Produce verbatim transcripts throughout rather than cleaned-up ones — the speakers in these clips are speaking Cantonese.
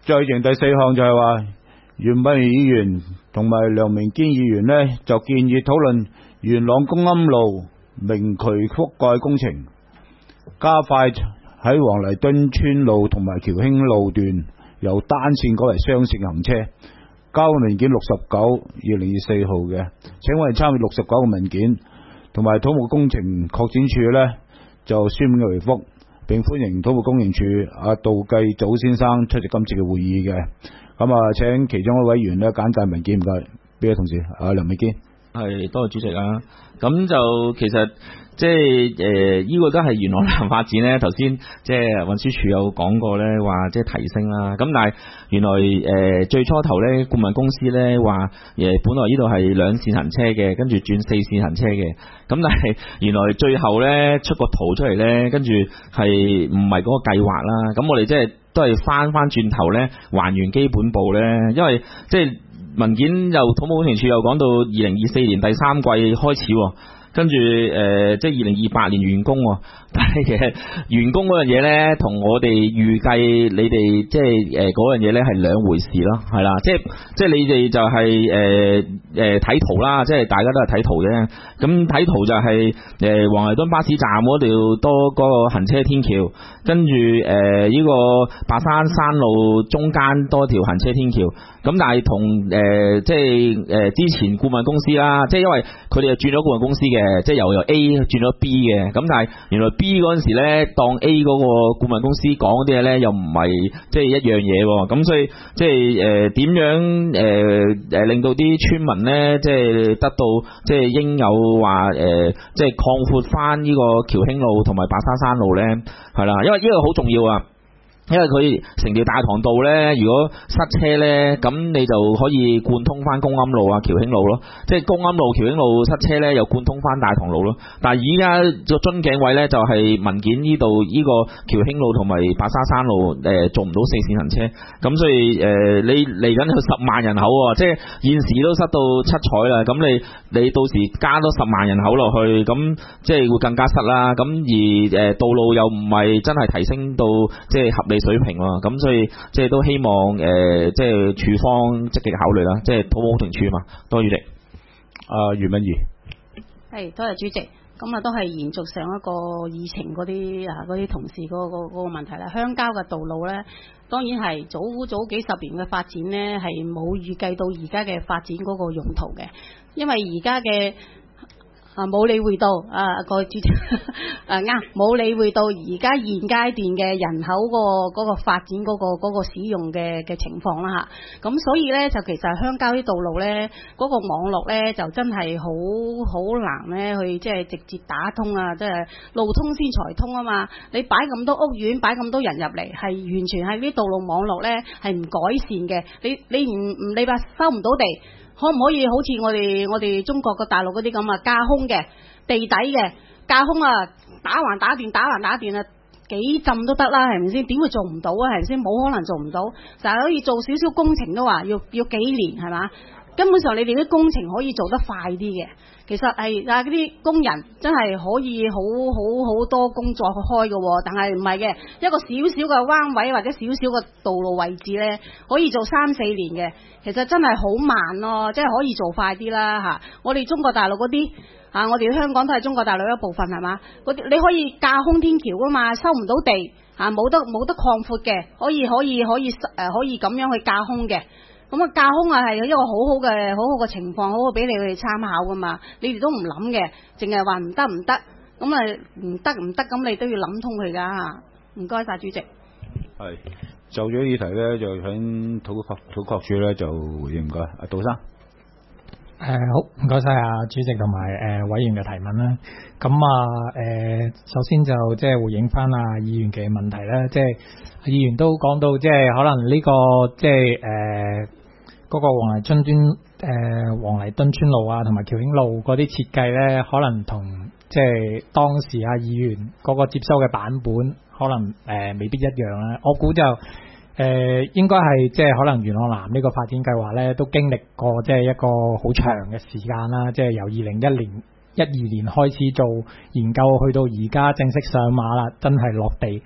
再剩第四項就係話，袁敏儀議員同埋梁明堅議員呢，就建議討論元朗公庵路明渠覆蓋工程，加快喺黃泥墩村路同埋僑興路段由單線改為雙線行車。交文件六十九二零二四號嘅，請我哋參與六十九個文件，同埋土木工程擴展處呢，就書面嘅回覆，並歡迎土木工程處阿杜繼祖先生出席今次嘅會議嘅。咁啊，請其中一位委員呢簡介文件，唔該，邊位同事？阿梁美堅。 係，多謝主席啊。咁就其實即係誒，呢、這個都係元朗南發展咧。頭先即係運輸署有講過咧，話即係提升啦。咁但係原來誒、呃、最初頭咧，顧問公司咧話誒，本來呢度係兩線行車嘅，跟住轉四線行車嘅。咁但係原來最後咧出個圖出嚟咧，跟住係唔係嗰個計劃啦。咁我哋即係都係翻翻轉頭咧，還原基本步咧，因為即係。文件又土木工程處又講到二零二四年第三季開始，跟住誒、呃、即係二零二八年完工，但係其實完工嗰樣嘢咧，同我哋預計你哋即係誒嗰樣嘢咧係兩回事咯，係啦，即係即係你哋就係誒誒睇圖啦，即係大家都係睇圖啫。咁睇圖就係、是、誒、呃、黃泥墩巴士站嗰度多嗰個行車天橋，跟住誒呢個白山山路中間多條行車天橋。咁但係同誒即係誒、呃、之前顧問公司啦，即係因為佢哋又轉咗顧問公司嘅，即係由由 A 轉咗 B 嘅。咁但係原來 B 嗰陣時咧，當 A 嗰個顧問公司講嗰啲嘢咧，又唔係即係一樣嘢喎。咁所以即係誒點樣誒誒、呃、令到啲村民咧，即係得到即係應有話誒、呃，即係擴闊翻呢個僑興路同埋白沙山路咧，係啦，因為呢個好重要啊。因為佢成條大棠道咧，如果塞車咧，咁你就可以貫通翻公庵路啊、僑興路咯。即係公庵路、僑興路塞車咧，又貫通翻大棠路咯。但係而家個樽頸位咧，就係、是、文件呢度呢個僑興路同埋白沙山路誒、呃、做唔到四線行車，咁所以誒、呃、你嚟緊有十萬人口喎，即係現時都塞到七彩啦。咁你你到時加多十萬人口落去，咁即係會更加塞啦。咁而誒、呃、道路又唔係真係提升到即係合理水平喎，咁所以即係都希望誒、呃，即係處方積極考慮啦，即係土木工程處嘛。多謝主席。 阿袁敏儀， 係多謝主席。咁啊，都係延續上一個議程嗰啲啊，嗰啲同事嗰、嗰個嗰、嗰個問題啦。鄉郊嘅道路咧，當然係早早幾十年嘅發展咧，係冇預計到而家嘅發展嗰個用途嘅，因為而家嘅。啊！冇理會到啊個主啊啱，冇理會到而家現階段嘅人口個嗰個發展嗰個嗰個使用嘅嘅情況啦嚇。咁所以咧就其實鄉郊啲道路咧嗰個網絡咧就真係好好難咧去即係直接打通啊！即係路通先財通啊嘛！你擺咁多屋苑，擺咁多人入嚟，係完全係啲道路網絡咧係唔改善嘅。你你唔唔你話收唔到地？可唔可以好似我哋我哋中國個大陸嗰啲咁啊，架空嘅地底嘅架空啊，打橫打斷打橫打斷啊，幾浸都得啦，係咪先？點會做唔到啊？係咪先？冇可能做唔到，就係可以做少少工程都話要要幾年係嘛？根本上你哋啲工程可以做得快啲嘅，其實係啊嗰啲工人真係可以好好好多工作去開嘅，但係唔係嘅，一個少少嘅彎位或者少少嘅道路位置呢，可以做三四年嘅，其實真係好慢咯，即係可以做快啲啦嚇。我哋中國大陸嗰啲啊，我哋香港都係中國大陸一部分係嘛？嗰啲你可以架空天橋噶嘛，收唔到地嚇，冇得冇得擴闊嘅，可以可以可以誒可以咁樣去架空嘅。咁啊，架空啊係一個好好嘅好好嘅情況，好好俾你去參考噶嘛。你哋都唔諗嘅，淨係話唔得唔得，咁啊唔得唔得，咁你都要諗通佢噶嚇。唔該晒主席。係就咗議題咧，就喺土確土確處咧就回應唔該。阿杜生。 誒、呃、好，唔該晒啊主席同埋誒委員嘅提問啦。咁啊誒，首先就即係回應翻啊議員嘅問題啦。即係議員都講到，即係可能呢、這個即係誒嗰個黃泥村村誒黃泥墩村路啊，同埋僑興路嗰啲設計咧，可能同即係當時啊議員嗰個接收嘅版本，可能誒、呃、未必一樣啦。我估就。誒、呃、應該係即係可能元朗南呢個發展計劃咧，都經歷過即係一個好長嘅時間啦。即係由二零一年一二年開始做研究，去到而家正式上馬啦，真係落地。誒、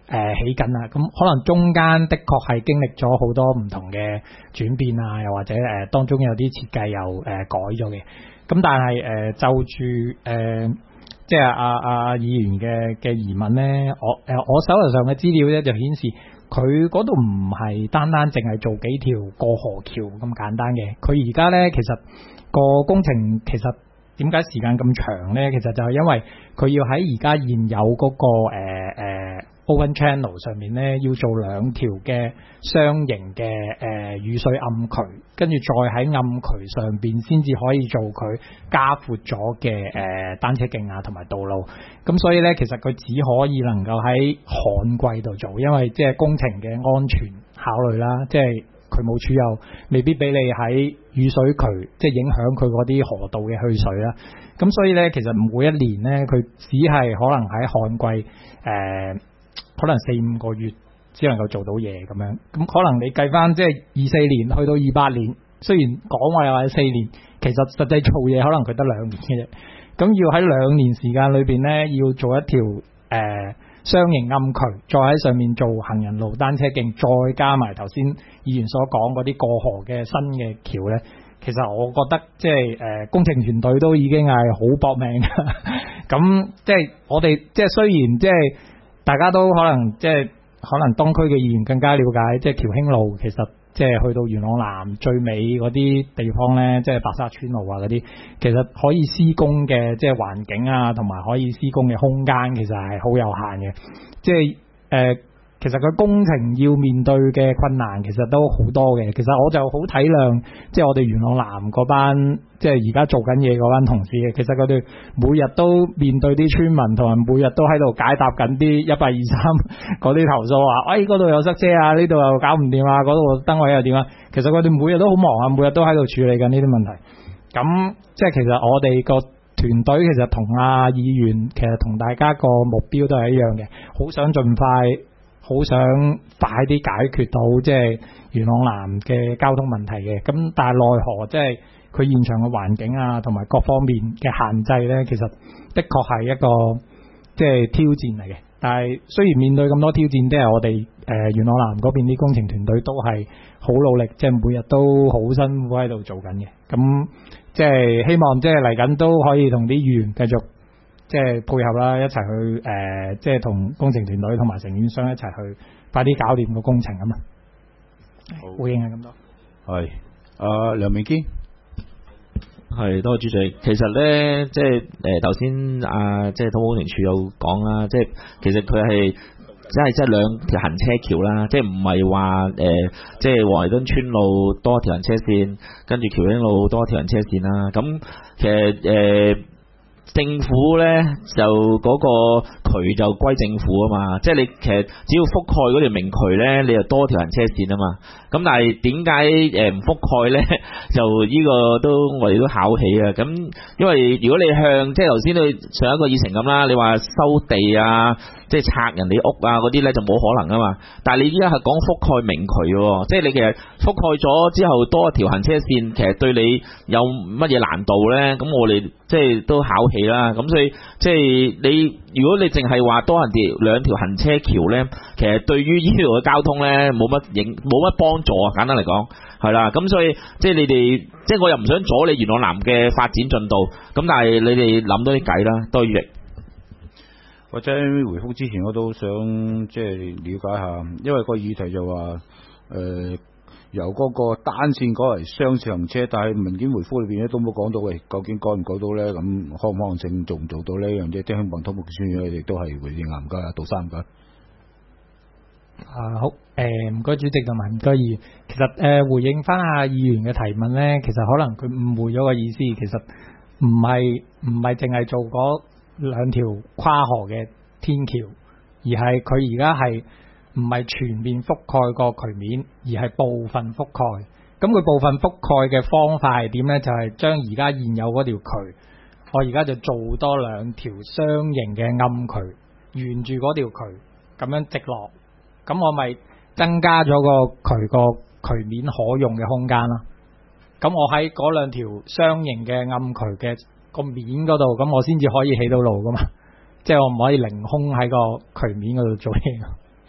誒起緊啦。咁可能中間的確係經歷咗好多唔同嘅轉變啊，又或者誒、呃、當中有啲設計又誒、呃、改咗嘅。咁但係誒、呃、就住誒、呃、即係阿阿議員嘅嘅疑問咧，我誒、呃、我手頭上嘅資料咧就顯示佢嗰度唔係單單淨係做幾條過河橋咁簡單嘅。佢而家咧其實個工程其實點解時間咁長咧？其實就係因為佢要喺而家現有嗰、那個誒誒、呃呃、open channel 上面咧，要做兩條嘅雙型嘅誒、呃、雨水暗渠，跟住再喺暗渠上邊先至可以做佢加闊咗嘅誒單車徑啊同埋道路。咁所以咧，其實佢只可以能夠喺旱季度做，因為即係工程嘅安全考慮啦，即係。渠務署又未必俾你喺雨水渠，即係影響佢嗰啲河道嘅去水啦。咁所以咧，其實每一年咧，佢只係可能喺旱季誒、呃，可能四五個月只能夠做到嘢咁樣。咁可能你計翻即係二四年去到二八年，雖然講話又話四年，其實實際做嘢可能佢得兩年嘅啫。咁要喺兩年時間裏邊咧，要做一條誒。呃雙型暗渠，再喺上面做行人路、單車徑，再加埋頭先議員所講嗰啲過河嘅新嘅橋呢。其實我覺得即係誒、呃、工程團隊都已經係好搏命嘅。咁即係我哋即係雖然即係大家都可能即係可能東區嘅議員更加了解，即係僑興路其實。即係去到元朗南最尾嗰啲地方呢，即係白沙村路啊嗰啲，其實可以施工嘅即係環境啊，同埋可以施工嘅空間，其實係好有限嘅。即係誒、呃，其實佢工程要面對嘅困難，其實都好多嘅。其實我就好體諒，即係我哋元朗南嗰班，即係而家做緊嘢嗰班同事嘅。其實佢哋每日都面對啲村民，同埋每日都喺度解答緊啲一八二三嗰啲投訴，話喂嗰度有塞車啊，呢度又搞唔掂啊，嗰度燈位又點啊。其實佢哋每日都好忙啊，每日都喺度處理緊呢啲問題。咁即係其實我哋個團隊其實同阿議員，其實同大家個目標都係一樣嘅，好想盡快。好想快啲解決到即係元朗南嘅交通問題嘅，咁但係奈何即係佢現場嘅環境啊，同埋各方面嘅限制呢，其實的確係一個即係挑戰嚟嘅。但係雖然面對咁多挑戰，都係我哋誒、呃、元朗南嗰邊啲工程團隊都係好努力，即係每日都好辛苦喺度做緊嘅。咁即係希望即係嚟緊都可以同啲議員繼續。即係配合啦，一齊去誒、呃，即係同工程團隊同埋承建商一齊去快啲搞掂個工程啊嘛。回應係咁多。係，阿梁明堅。 係，多謝主席。其實咧，即係誒頭先啊，即係土木工程處有講啦，即係其實佢係即係即係兩條行車橋啦，即係唔係話誒，即係黃泥墩村路多條行車線，跟住僑興路多條行車線啦。咁其實誒。呃政府呢就嗰個渠就歸政府啊嘛，即係你其實只要覆蓋嗰條明渠呢，你就多條行車線啊嘛。咁但係點解誒唔覆蓋呢？就呢個都我哋都考起啊。咁因為如果你向即係頭先你上一個議程咁啦，你話收地啊，即係拆人哋屋啊嗰啲呢，就冇可能啊嘛。但係你依家係講覆蓋明渠喎，即係你其實覆蓋咗之後多一條行車線，其實對你有乜嘢難度呢？咁我哋即係都考起啦。咁所以即係你如果你淨係話多人哋兩條行車橋呢，其實對於呢條嘅交通呢，冇乜影冇乜幫助啊。簡單嚟講係啦。咁所以即係你哋即係我又唔想阻你元朗南嘅發展進度。咁但係你哋諗多啲計啦，多餘。 或者回覆之前我都想即係了解下，因為個議題就話誒、呃、由嗰個單線改為雙線行車，但係文件回覆裏邊咧都冇講到嘅，究竟改唔改到咧？咁可唔可能性做唔做到呢樣嘢？即係香港土木署亦都係回應唔該啊，杜生唔該。啊好，誒唔該主席同埋唔該議員，其實誒、呃、回應翻下議員嘅提問咧，其實可能佢誤會咗個意思，其實唔係唔係淨係做嗰兩條跨河嘅天橋，而係佢而家係唔係全面覆蓋個渠面，而係部分覆蓋。咁佢部分覆蓋嘅方法係點呢？就係將而家現有嗰條渠，我而家就做多兩條雙型嘅暗渠，沿住嗰條渠咁樣直落，咁我咪增加咗個渠個渠面可用嘅空間啦。咁我喺嗰兩條雙型嘅暗渠嘅個面嗰度，咁我先至可以起到路噶嘛，即係我唔可以凌空喺個渠面嗰度做嘢。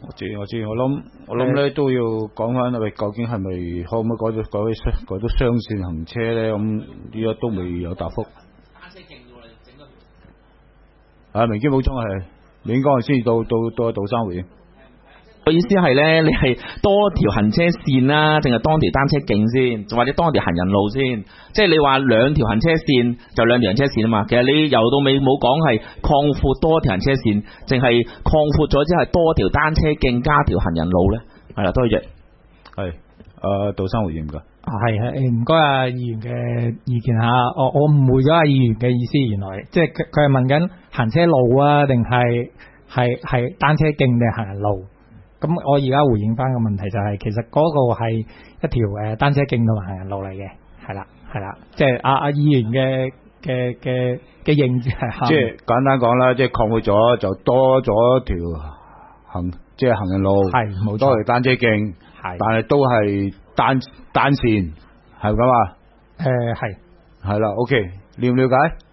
我知我知，我諗我諗咧都要講翻喂，究竟係咪可唔可以改到改改改到雙線行車咧？咁依家都未有答覆。單車徑喎，整個啊，明基補充係，你應該係先到到到杜生回應。 我意思係咧，你係多條行車線啦，定係多條單車徑先，或者多條行人路先？即係你話兩條行車線就兩條行車線啊嘛。其實你由到尾冇講係擴闊多條行車線，淨係擴闊咗之後多條單車徑加條行人路咧。係啦，多謝。係，誒，杜生回應㗎。 係係，唔該啊，議員嘅意見嚇。我我誤會咗啊，議員嘅意思，原來即係佢佢係問緊行車路啊，定係係係單車徑定行人路？咁我而家回應翻個問題就係、是，其實嗰個係一條誒單車徑同埋行人路嚟嘅，係啦係啦，即係阿阿議員嘅嘅嘅嘅認知係。即係簡單講啦，即係擴闊咗就多咗條行，即係行人路，係冇多條單車徑，係，但係都係單單線，係咁啊？誒係係啦 ，OK， 了唔了解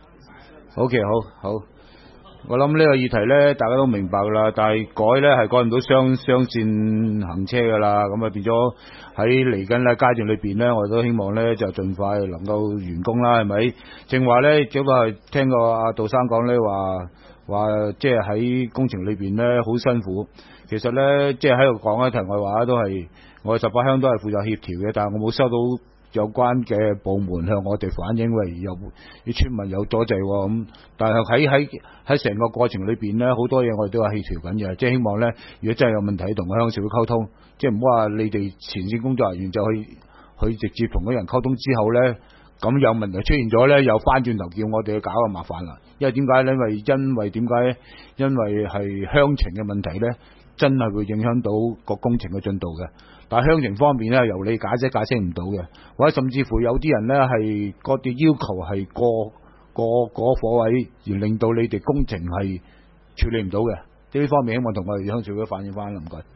？OK， 好好。我諗呢個議題咧，大家都明白噶啦，但係改咧係改唔到雙雙線行車噶啦，咁啊變咗喺嚟緊咧階段裏邊咧，我哋都希望咧就盡快能夠完工啦，係咪？正話咧，只不過係聽過阿杜生講咧話話，即係喺工程裏邊咧好辛苦。其實咧，即係喺度講一題外話，都係我哋十八鄉都係負責協調嘅，但係我冇收到有關嘅部門向我哋反映，喂，有啲村民有阻滯咁，但係喺喺喺成個過程裏邊咧，好多嘢我哋都係協調緊嘅，即係希望咧，如果真係有問題，同個鄉社會溝通，即係唔好話你哋前線工作人員就去去直接同嗰人溝通之後咧，咁有問題出現咗咧，又翻轉頭叫我哋去搞就麻煩啦。因為點解咧？因為因為點解？因為係鄉情嘅問題咧，真係會影響到個工程嘅進度嘅。但係鄉情方面咧，由你解釋解釋唔到嘅，或者甚至乎有啲人咧係嗰啲要求係過過嗰火位，而令到你哋工程係處理唔到嘅。呢方面希望同我哋鄉社會反映翻啦，唔該。